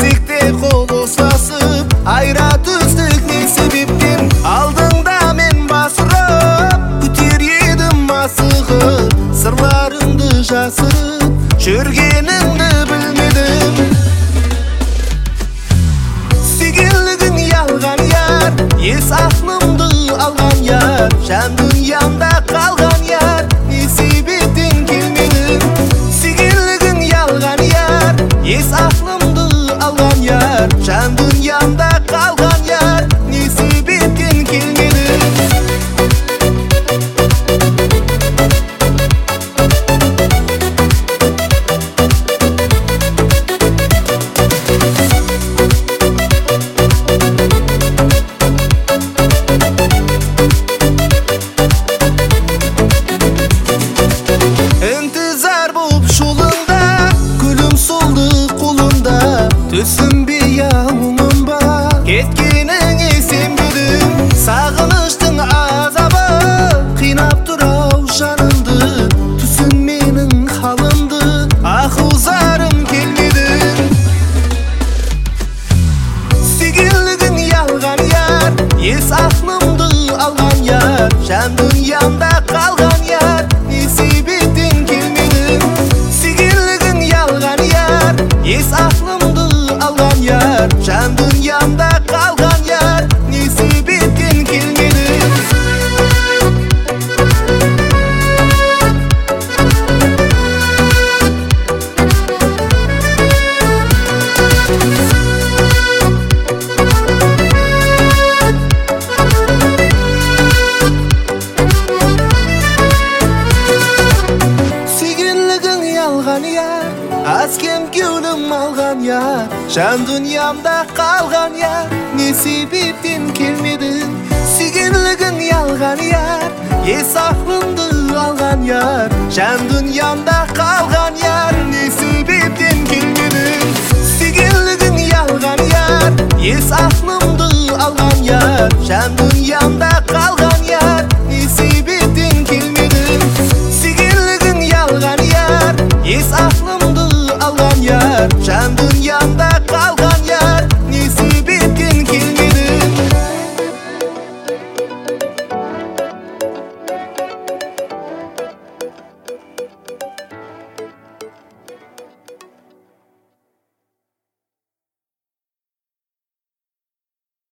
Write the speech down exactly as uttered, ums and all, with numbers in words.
Birlikte kol uslasıp ayra düzdük ne sebepten aldığında men basırıp Küter yedim asıgıp sırlarımdı jasırıp Жүргеніңді білмедім Сүйгенлігің ялған яр Ес ақлымды алған яр Жан дүниямда қалған яр Не себептен келмедің Сүйгенлігің ялған яр Ес ақлымды алған яр Жан дүниямда қалған яр Не себептен келмедің Түсінбей ауымым ба Кеткеніңе сенбедім Сағыныштың азабы Қинап тұрау жанымды Түсінменің халымды Ақылзарым келмеді Сүйгенлігің ялған яр Ес ақлымды алған яр Жан дүниямда қалған яр Не себептен келмедің Сүйгенлігің ялған яр Ес ақлымды алған яр Жан дүниямда қалған яр Не себептен келмедің Сүйгенлігің ялған яр Аз-кем көңілім алған яр Жан дүниямда қалған яр Не себептен келмедің Сүйгенлігің ялған яр Ес ақлымды алған яр Жан дүниямда қалған яр Не себептен